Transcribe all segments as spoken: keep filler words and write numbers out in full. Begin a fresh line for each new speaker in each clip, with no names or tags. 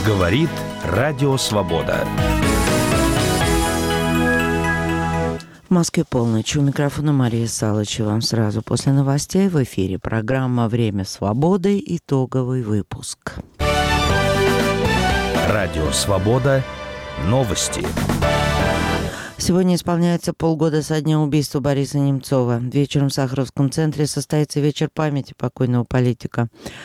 Говорит Радио Свобода.
В Москве полночь. У микрофона Мария Салычева. Сразу после новостей в эфире программа «Время свободы». Итоговый выпуск.
Радио Свобода. Новости.
Сегодня исполняется полгода со дня убийства Бориса Немцова. Вечером в Сахаровском центре состоится вечер памяти покойного политика.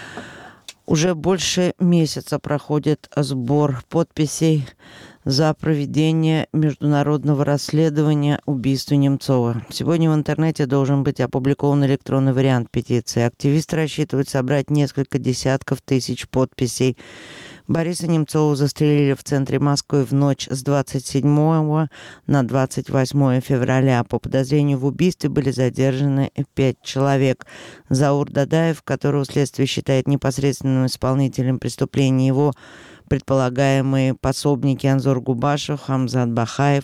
Уже больше месяца проходит сбор подписей за проведение международного расследования убийства Немцова. Сегодня в интернете должен быть опубликован электронный вариант петиции. Активисты рассчитывают собрать несколько десятков тысяч подписей. Бориса Немцова застрелили в центре Москвы в ночь с двадцать седьмого на двадцать восьмое февраля. По подозрению в убийстве были задержаны пять человек. Заур Дадаев, которого следствие считает непосредственным исполнителем преступления, его предполагаемые пособники Анзор Губашев, Хамзат Бахаев,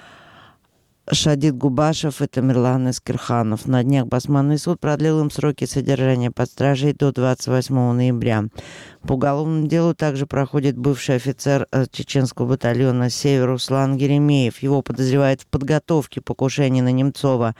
Шадид Губашев и Тамерлан Эскирханов. На днях Басманный суд продлил им сроки содержания под стражей до двадцать восьмого ноября. По уголовному делу также проходит бывший офицер чеченского батальона «Север» Руслан Еремеев. Его подозревают в подготовке покушения на Немцова.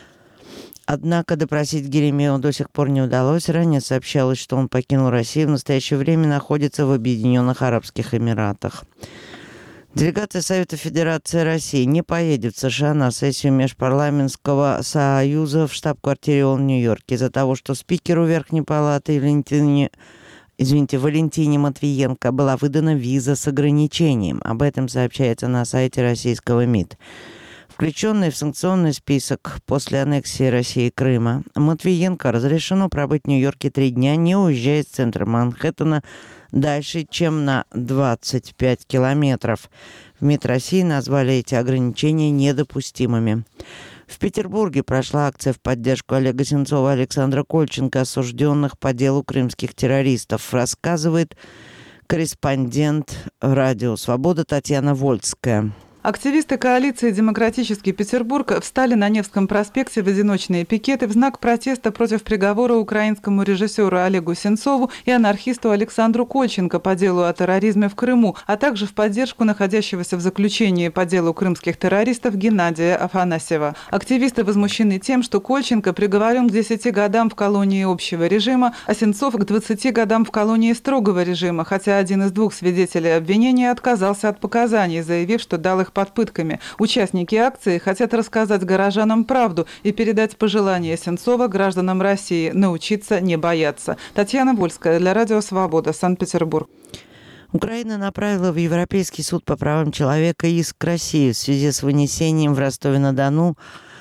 Однако допросить Еремеева до сих пор не удалось. Ранее сообщалось, что он покинул Россию, в настоящее время находится в Объединенных Арабских Эмиратах. Делегация Совета Федерации России не поедет в США на сессию Межпарламентского союза в штаб-квартире ООН в Нью-Йорке из-за того, что спикеру Верхней Палаты Валентине, извините, Валентине Матвиенко была выдана виза с ограничением. Об этом сообщается на сайте российского МИД. Включенный в санкционный список после аннексии России Крыма, Матвиенко разрешено пробыть в Нью-Йорке три дня, не уезжая из центра Манхэттена дальше, чем на двадцать пять километров. В МИД России назвали эти ограничения недопустимыми. В Петербурге прошла акция в поддержку Олега Сенцова и Александра Кольченко, осужденных по делу крымских террористов, рассказывает корреспондент Радио Свобода Татьяна Вольская.
Активисты коалиции «Демократический Петербург» встали на Невском проспекте в одиночные пикеты в знак протеста против приговора украинскому режиссеру Олегу Сенцову и анархисту Александру Кольченко по делу о терроризме в Крыму, а также в поддержку находящегося в заключении по делу крымских террористов Геннадия Афанасьева. Активисты возмущены тем, что Кольченко приговорен к десяти годам в колонии общего режима, а Сенцов к двадцати годам в колонии строгого режима, хотя один из двух свидетелей обвинения отказался от показаний, заявив, что дал их под пытками. Участники акции хотят рассказать горожанам правду и передать пожелания Сенцова гражданам России научиться не бояться. Татьяна Вольская для Радио Свобода, Санкт-Петербург.
Украина направила в Европейский суд по правам человека иск к России в связи с вынесением в Ростове-на-Дону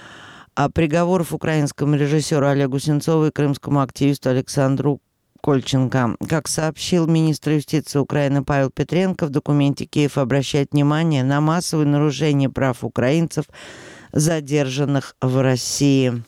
приговоров украинскому режиссеру Олегу Сенцову и крымскому активисту Александру Кольченко. Как сообщил министр юстиции Украины Павел Петренко, в документе Киев обращает внимание на массовые нарушения прав украинцев, задержанных в России.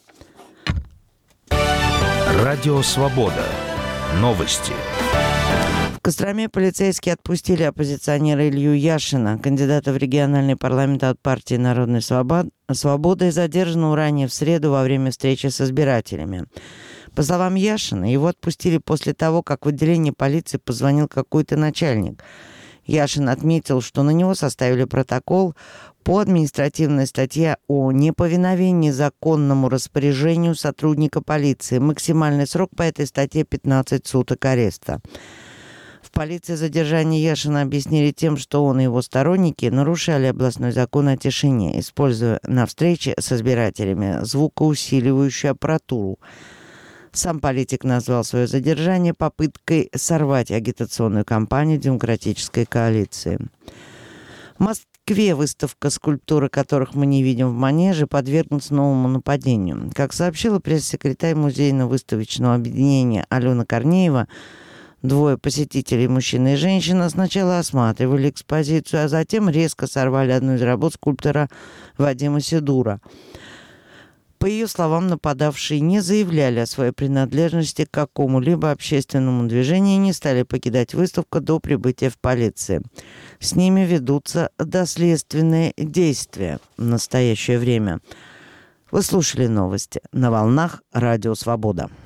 Радио Свобода. Новости.
В Костроме полицейские отпустили оппозиционера Илью Яшина, кандидата в региональный парламент от партии «Народной свободы», задержанного ранее в среду во время встречи с избирателями. По словам Яшина, его отпустили после того, как в отделение полиции позвонил какой-то начальник. Яшин отметил, что на него составили протокол по административной статье о неповиновении законному распоряжению сотрудника полиции. Максимальный срок по этой статье пятнадцать суток ареста. В полиции задержание Яшина объяснили тем, что он и его сторонники нарушали областной закон о тишине, используя на встрече с избирателями звукоусиливающую аппаратуру. Сам политик назвал свое задержание попыткой сорвать агитационную кампанию демократической коалиции. В Москве выставка скульптуры, которых мы не видим в Манеже, подвергнуться новому нападению. Как сообщила пресс-секретарь музейно-выставочного объединения Алена Корнеева, двое посетителей, мужчина и женщина, сначала осматривали экспозицию, а затем резко сорвали одну из работ скульптора Вадима Сидура. По ее словам, нападавшие не заявляли о своей принадлежности к какому-либо общественному движению и не стали покидать выставку до прибытия в полицию. С ними ведутся доследственные действия в настоящее время. Вы слушали новости на волнах Радио Свобода.